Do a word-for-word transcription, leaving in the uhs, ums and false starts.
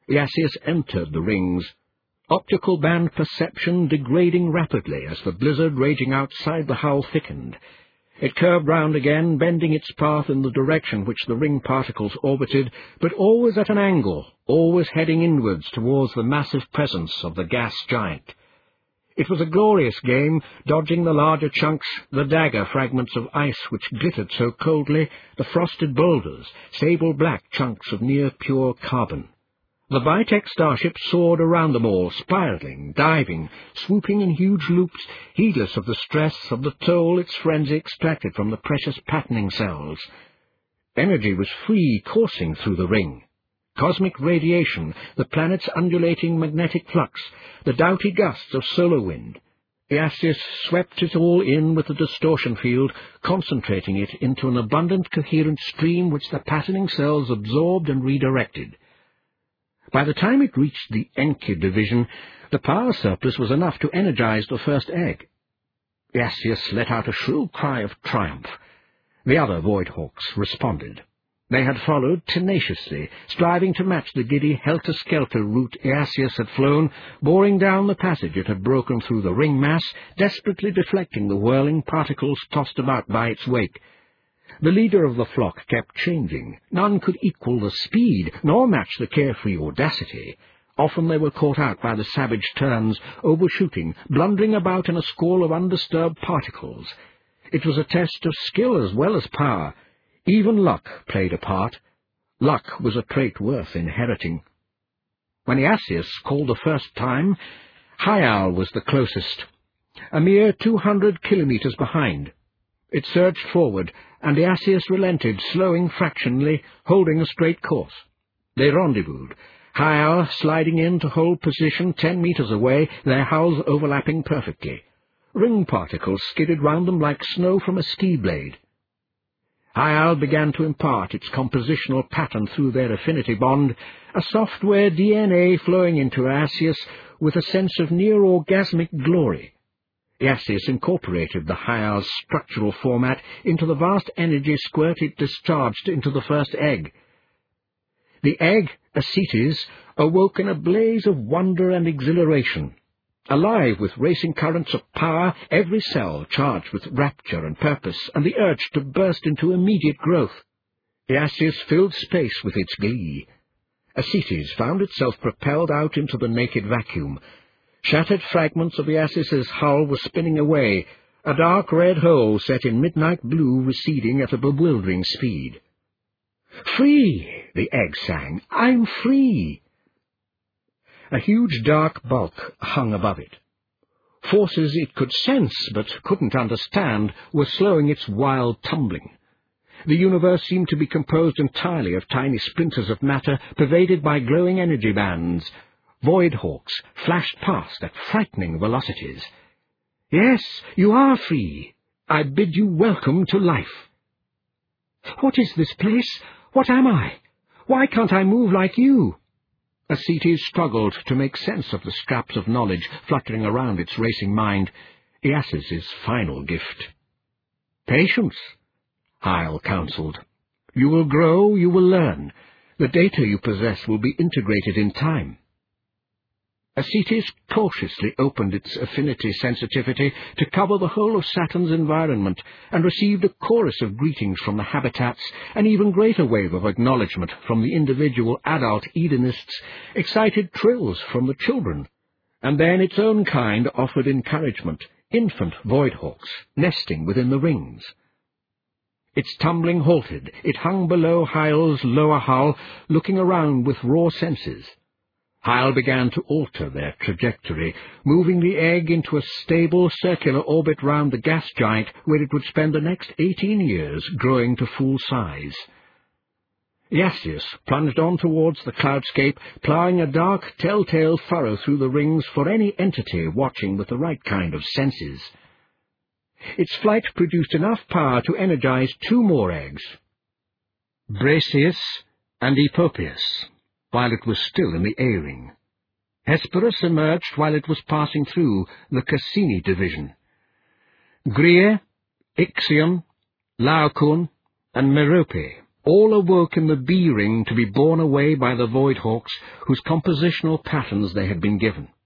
Iasius entered the rings, optical band perception degrading rapidly as the blizzard raging outside the hull thickened. It curved round again, bending its path in the direction which the ring particles orbited, but always at an angle, always heading inwards towards the massive presence of the gas giant. It was a glorious game, dodging the larger chunks, the dagger fragments of ice which glittered so coldly, the frosted boulders, sable-black chunks of near-pure carbon. The Vitek starship soared around them all, spiraling, diving, swooping in huge loops, heedless of the stress of the toll its frenzy extracted from the precious patterning cells. Energy was free, coursing through the ring. Cosmic radiation, the planet's undulating magnetic flux, the doughty gusts of solar wind. Iasius swept it all in with the distortion field, concentrating it into an abundant, coherent stream which the patterning cells absorbed and redirected. By the time it reached the Enki division, the power surplus was enough to energize the first egg. Iasius let out a shrill cry of triumph. The other Voidhawks responded. They had followed tenaciously, striving to match the giddy helter-skelter route Iasius had flown, boring down the passage it had broken through the ring mass, desperately deflecting the whirling particles tossed about by its wake. The leader of the flock kept changing. None could equal the speed, nor match the carefree audacity. Often they were caught out by the savage turns, overshooting, blundering about in a squall of undisturbed particles. It was a test of skill as well as power. Even luck played a part. Luck was a trait worth inheriting. When Iasius called the first time, Hyal was the closest, a mere two hundred kilometres behind. It surged forward, and Iasius relented, slowing fractionally, holding a straight course. They rendezvoused, Hyal sliding in to hold position ten metres away, their hulls overlapping perfectly. Ring particles skidded round them like snow from a ski blade. Hyal began to impart its compositional pattern through their affinity bond, a software D N A flowing into Iasius with a sense of near-orgasmic glory. Iasius incorporated the Hyal's structural format into the vast energy squirt it discharged into the first egg. The egg, Ascites, awoke in a blaze of wonder and exhilaration. Alive with racing currents of power, every cell charged with rapture and purpose, and the urge to burst into immediate growth. Iasius filled space with its glee. Ascites found itself propelled out into the naked vacuum. Shattered fragments of Iasius's hull were spinning away, a dark red hole set in midnight blue receding at a bewildering speed. "Free!" the egg sang. "I'm free!" A huge dark bulk hung above it. Forces it could sense but couldn't understand were slowing its wild tumbling. The universe seemed to be composed entirely of tiny splinters of matter pervaded by glowing energy bands. Voidhawks flashed past at frightening velocities. "Yes, you are free. I bid you welcome to life." "What is this place? What am I? Why can't I move like you?" Ascites struggled to make sense of the scraps of knowledge fluttering around its racing mind, Iasius's final gift. "Patience," Hyal counselled. "You will grow, you will learn. The data you possess will be integrated in time." Ascites cautiously opened its affinity sensitivity to cover the whole of Saturn's environment, and received a chorus of greetings from the habitats, an even greater wave of acknowledgement from the individual adult Edenists, excited trills from the children, and then its own kind offered encouragement, infant Voidhawks, nesting within the rings. Its tumbling halted. It hung below Hyal's lower hull, looking around with raw senses. Hyal began to alter their trajectory, moving the egg into a stable circular orbit round the gas giant, where it would spend the next eighteen years growing to full size. Iasius plunged on towards the cloudscape, ploughing a dark, telltale furrow through the rings for any entity watching with the right kind of senses. Its flight produced enough power to energize two more eggs, Bracius and Epopeus, while it was still in the A-ring. Hesperus emerged while it was passing through the Cassini division. Greer, Ixion, Laocoon, and Merope All awoke in the B-ring to be borne away by the Voidhawks, whose compositional patterns they had been given.